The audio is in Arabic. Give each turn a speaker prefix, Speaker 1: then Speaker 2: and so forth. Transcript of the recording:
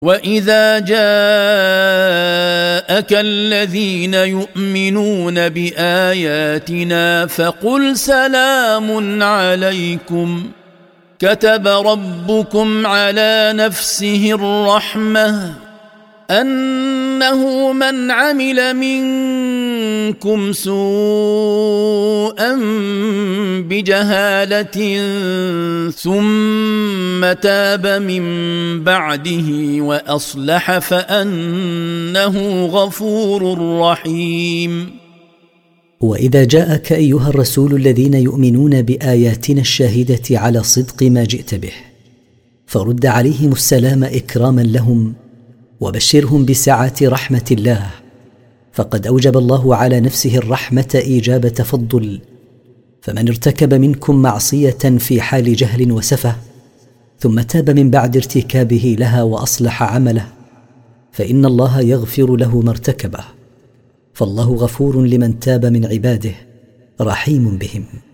Speaker 1: وإذا جاءك الذين يؤمنون بآياتنا فقل سلام عليكم كتب ربكم على نفسه الرحمة أنه من عمل منكم سوءا بجهالة ثم تاب من بعده وأصلح فأنه غفور رحيم.
Speaker 2: وإذا جاءك أيها الرسول الذين يؤمنون بآياتنا الشاهدة على صدق ما جئت به فرد عليهم السلام إكراما لهم وبشرهم بسعة رحمة الله، فقد أوجب الله على نفسه الرحمة إيجاب تفضل، فمن ارتكب منكم معصية في حال جهل وسفه ثم تاب من بعد ارتكابه لها وأصلح عمله فإن الله يغفر له ما ارتكبه، فالله غفور لمن تاب من عباده رحيم بهم.